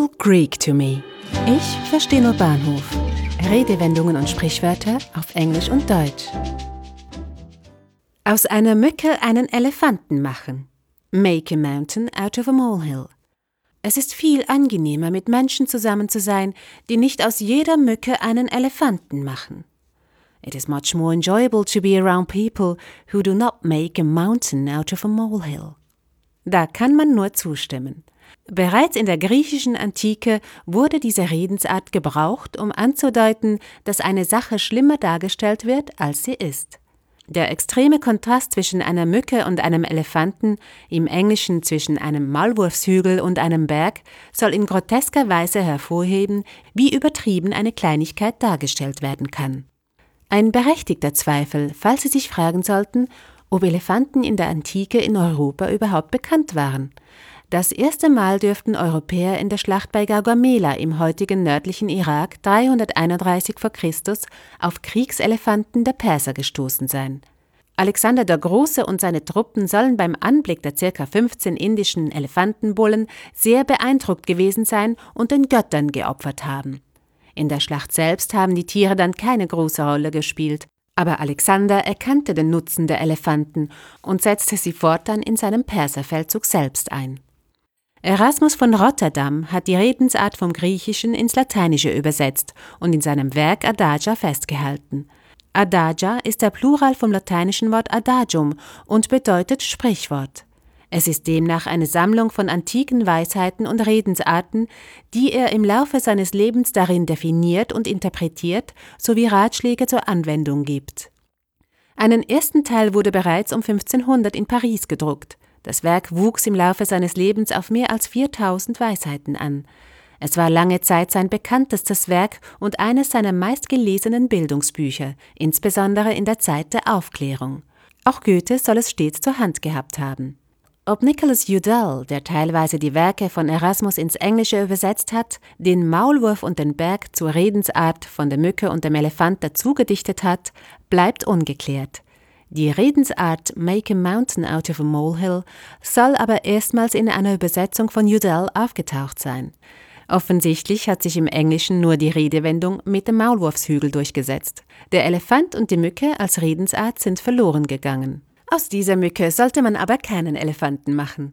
all Greek to me. Ich verstehe nur Bahnhof. Redewendungen und Sprichwörter auf Englisch und Deutsch. Aus einer Mücke einen Elefanten machen. Make a mountain out of a molehill. Es ist viel angenehmer, mit Menschen zusammen zu sein, die nicht aus jeder Mücke einen Elefanten machen. It is much more enjoyable to be around people who do not make a mountain out of a molehill. Da kann man nur zustimmen. Bereits in der griechischen Antike wurde diese Redensart gebraucht, um anzudeuten, dass eine Sache schlimmer dargestellt wird, als sie ist. Der extreme Kontrast zwischen einer Mücke und einem Elefanten, im Englischen zwischen einem Maulwurfshügel und einem Berg, soll in grotesker Weise hervorheben, wie übertrieben eine Kleinigkeit dargestellt werden kann. Ein berechtigter Zweifel, falls Sie sich fragen sollten, ob Elefanten in der Antike in Europa überhaupt bekannt waren. Das erste Mal dürften Europäer in der Schlacht bei Gaugamela im heutigen nördlichen Irak 331 v. Chr. Auf Kriegselefanten der Perser gestoßen sein. Alexander der Große und seine Truppen sollen beim Anblick der ca. 15 indischen Elefantenbullen sehr beeindruckt gewesen sein und den Göttern geopfert haben. In der Schlacht selbst haben die Tiere dann keine große Rolle gespielt, aber Alexander erkannte den Nutzen der Elefanten und setzte sie fortan in seinem Perserfeldzug selbst ein. Erasmus von Rotterdam hat die Redensart vom Griechischen ins Lateinische übersetzt und in seinem Werk Adagia festgehalten. Adagia ist der Plural vom lateinischen Wort adagium und bedeutet Sprichwort. Es ist demnach eine Sammlung von antiken Weisheiten und Redensarten, die er im Laufe seines Lebens darin definiert und interpretiert, sowie Ratschläge zur Anwendung gibt. Einen ersten Teil wurde bereits um 1500 in Paris gedruckt. Das Werk wuchs im Laufe seines Lebens auf mehr als 4000 Weisheiten an. Es war lange Zeit sein bekanntestes Werk und eines seiner meistgelesenen Bildungsbücher, insbesondere in der Zeit der Aufklärung. Auch Goethe soll es stets zur Hand gehabt haben. Ob Nicholas Udall, der teilweise die Werke von Erasmus ins Englische übersetzt hat, den Maulwurf und den Berg zur Redensart von der Mücke und dem Elefant dazugedichtet hat, bleibt ungeklärt. Die Redensart Make a Mountain out of a Molehill soll aber erstmals in einer Übersetzung von Udall aufgetaucht sein. Offensichtlich hat sich im Englischen nur die Redewendung mit dem Maulwurfshügel durchgesetzt. Der Elefant und die Mücke als Redensart sind verloren gegangen. Aus dieser Mücke sollte man aber keinen Elefanten machen.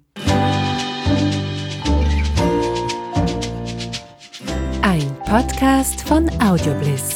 Ein Podcast von Audiobliss.